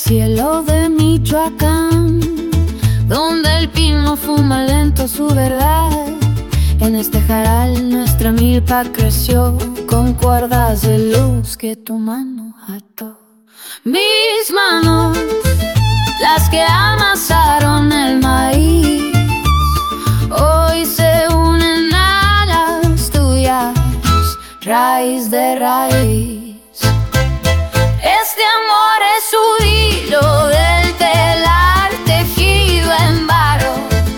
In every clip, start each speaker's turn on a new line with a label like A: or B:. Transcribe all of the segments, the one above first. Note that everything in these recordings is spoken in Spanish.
A: Cielo de Michoacán, donde el pino fuma lento su verdad. En este jaral nuestra milpa creció con cuerdas de luz que tu mano ató. Mis manos, las que amasaron el maíz, hoy se unen a las tuyas, raíz de raíz. Este amor es su hilo del telar tejido en varo,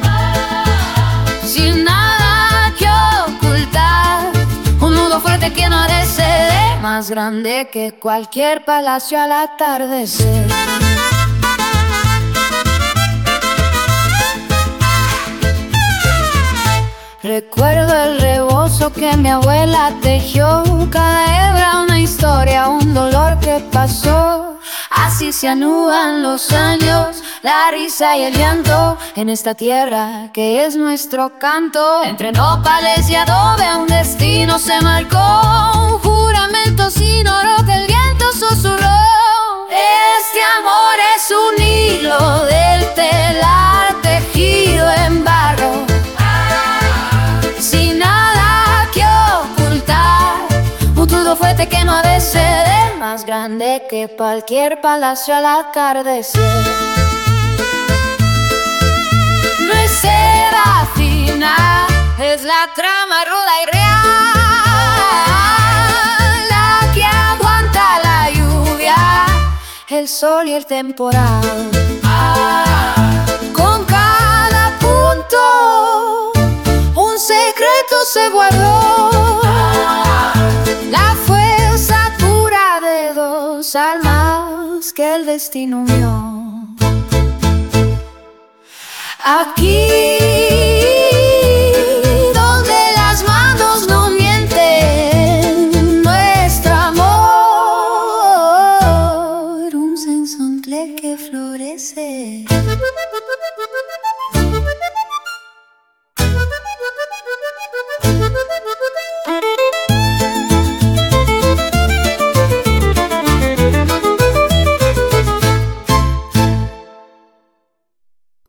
A: sin nada que ocultar. Un nudo fuerte que no ha de ceder, más grande que cualquier palacio al atardecer. Recuerdo el rebozo que mi abuela tejió, cada hebra una historia, un dolor que pasó. Así se anudan los años, la risa y el llanto, en esta tierra que es nuestro canto. Entre nopales y adobe a un destino se marcó, un juramento sin oro que el viento susurró. Este amor es un hilo del telar tejido en barro, sin nada que ocultar. Un nudo fuerte que no ha de ceder, más grande que cualquier palacio al atardecer. No es seda fina, es la trama ruda y real, la que aguanta la lluvia, el sol y el temporal. Con cada punto un secreto se guardó, la fuerza pura de dos almas que el destino unió. Aquí